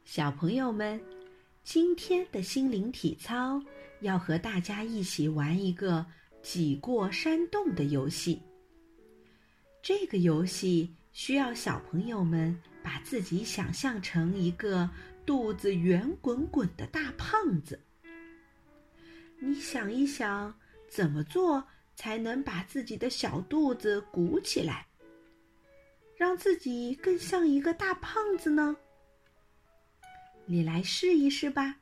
小朋友们，今天的心灵体操要和大家一起玩一个挤过山洞的游戏。这个游戏需要小朋友们把自己想象成一个肚子圆滚滚的大胖子。你想一想，怎么做才能把自己的小肚子鼓起来，让自己更像一个大胖子呢？你来试一试吧。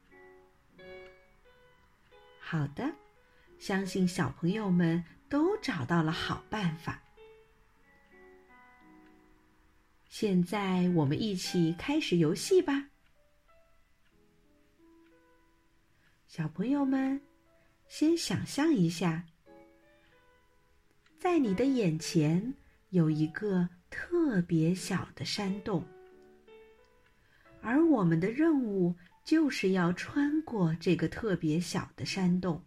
好的，相信小朋友们都找到了好办法。现在我们一起开始游戏吧。小朋友们，先想象一下，在你的眼前有一个特别小的山洞，而我们的任务就是要穿过这个特别小的山洞。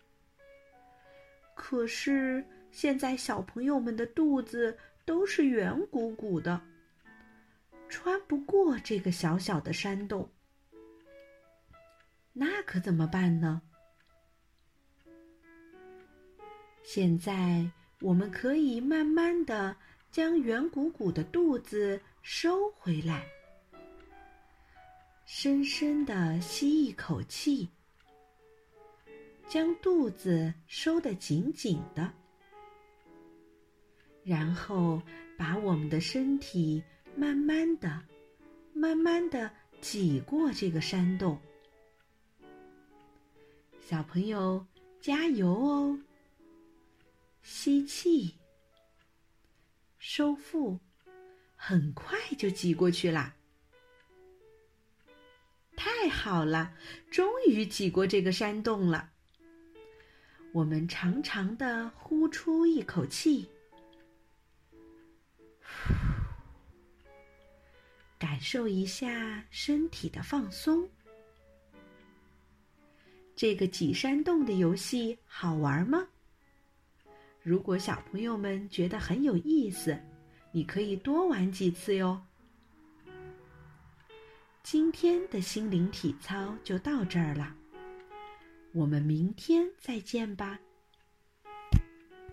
可是现在小朋友们的肚子都是圆鼓鼓的，穿不过这个小小的山洞。那可怎么办呢？现在我们可以慢慢地将圆鼓鼓的肚子收回来，深深地吸一口气，将肚子收得紧紧的，然后把我们的身体慢慢地挤过这个山洞。小朋友，加油哦！吸气，收腹，很快就挤过去啦。太好了，终于挤过这个山洞了。我们长长地呼出一口气，感受一下身体的放松。这个挤山洞的游戏好玩吗？如果小朋友们觉得很有意思，你可以多玩几次哟。今天的心灵体操就到这儿了，我们明天再见吧。